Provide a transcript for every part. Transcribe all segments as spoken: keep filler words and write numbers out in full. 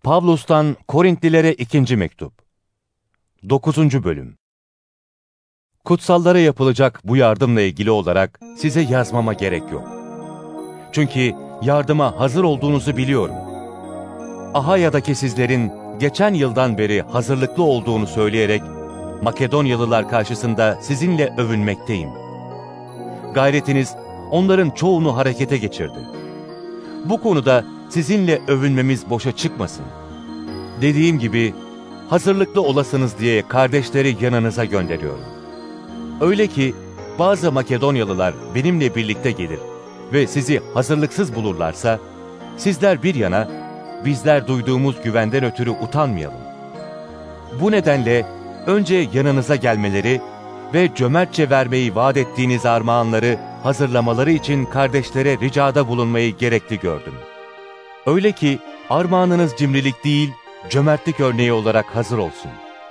Pavlus'tan Korintlilere ikinci mektup. dokuzuncu bölüm. Kutsallara yapılacak bu yardımla ilgili olarak size yazmama gerek yok. Çünkü yardıma hazır olduğunuzu biliyorum. Ahaya'daki sizlerin geçen yıldan beri hazırlıklı olduğunu söyleyerek Makedonyalılar karşısında sizinle övünmekteyim. Gayretiniz onların çoğunu harekete geçirdi. Bu konuda sizinle övünmemiz boşa çıkmasın. Dediğim gibi hazırlıklı olasınız diye kardeşleri yanınıza gönderiyorum. Öyle ki bazı Makedonyalılar benimle birlikte gelir ve sizi hazırlıksız bulurlarsa, sizler bir yana, bizler duyduğumuz güvenden ötürü utanmayalım. Bu nedenle önce yanınıza gelmeleri ve cömertçe vermeyi vaat ettiğiniz armağanları hazırlamaları için kardeşlere ricada bulunmayı gerekli gördüm. Öyle ki armağanınız cimrilik değil, cömertlik örneği olarak hazır olsun.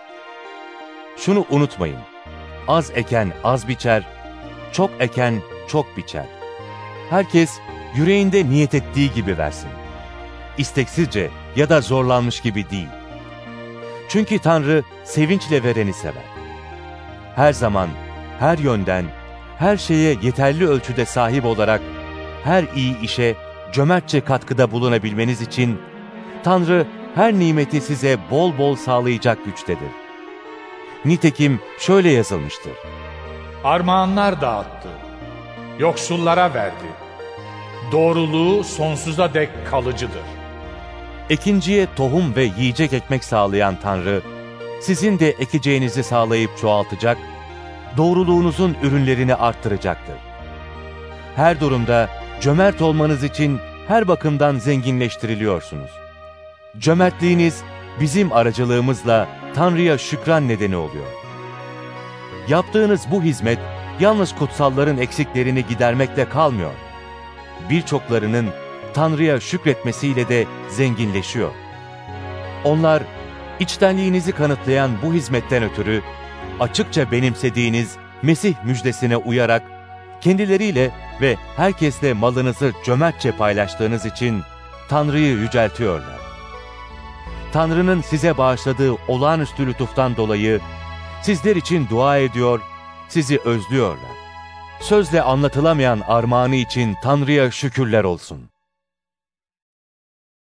Şunu unutmayın, az eken az biçer, çok eken çok biçer. Herkes yüreğinde niyet ettiği gibi versin. İsteksizce ya da zorlanmış gibi değil. Çünkü Tanrı sevinçle vereni sever. Her zaman, her yönden, her şeye yeterli ölçüde sahip olarak her iyi işe cömertçe katkıda bulunabilmeniz için Tanrı her nimeti size bol bol sağlayacak güçtedir. Nitekim şöyle yazılmıştır: Armağanlar dağıttı, yoksullara verdi, doğruluğu sonsuza dek kalıcıdır. Ekinciye tohum ve yiyecek ekmek sağlayan Tanrı, sizin de ekeceğinizi sağlayıp çoğaltacak, doğruluğunuzun ürünlerini arttıracaktır. Her durumda cömert olmanız için her bakımdan zenginleştiriliyorsunuz. Cömertliğiniz bizim aracılığımızla Tanrı'ya şükran nedeni oluyor. Yaptığınız bu hizmet yalnız kutsalların eksiklerini gidermekle kalmıyor. Birçoklarının Tanrı'ya şükretmesiyle de zenginleşiyor. Onlar içtenliğinizi kanıtlayan bu hizmetten ötürü açıkça benimsediğiniz Mesih müjdesine uyarak kendileriyle ve herkesle malınızı cömertçe paylaştığınız için Tanrı'yı yüceltiyorlar. Tanrı'nın size bağışladığı olağanüstü lütuftan dolayı sizler için dua ediyor, sizi özlüyorlar. Sözle anlatılamayan armağanı için Tanrı'ya şükürler olsun.